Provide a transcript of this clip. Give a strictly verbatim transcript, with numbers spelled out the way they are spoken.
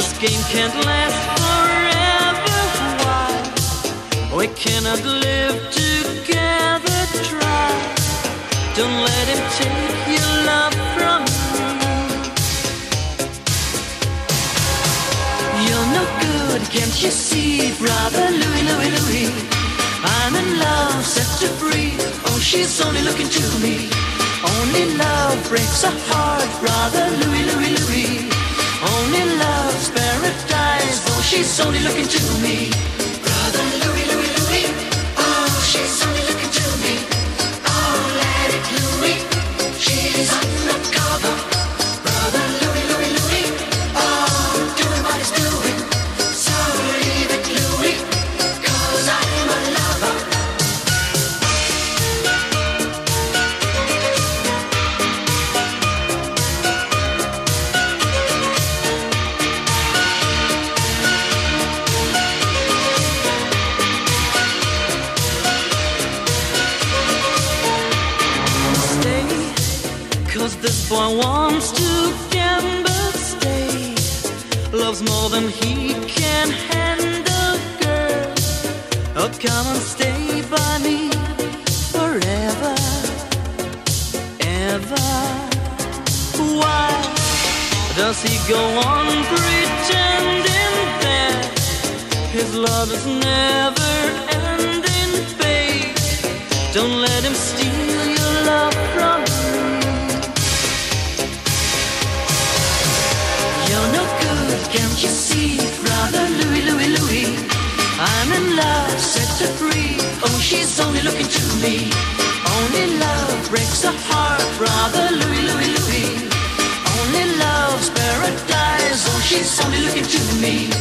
game can't last forever. Why? We cannot live together. Try. Don't let him take your love from me. You're no good, can't you see, brother Louie, Louie, Louie? I'm in love, set to free. Oh, she's only looking to me. Only love breaks a heart, brother Louie, Louie, Louie. Only love's paradise. Oh, she's only looking to me. Brother Louie, Louie, Louie. Oh, she's only looking to me. Oh, let it Louie. She's undercover. Brother Louie, Louie, Louie. Oh, doing what he's doing. So leave it Louie, 'cause I'm a lover. Cause this boy wants to gamble, stay. Loves more than he can handle, girl. Oh, come and stay by me forever, ever. Why does he go on pretending that his love is never ending, babe? Don't let him steal your love from me. You're no good, can't you see, brother Louie, Louie, Louie? I'm in love, set her free. Oh, she's only looking to me. Only love breaks a heart, brother Louie, Louie, Louie. Only love's paradise. Oh, she's only looking to me.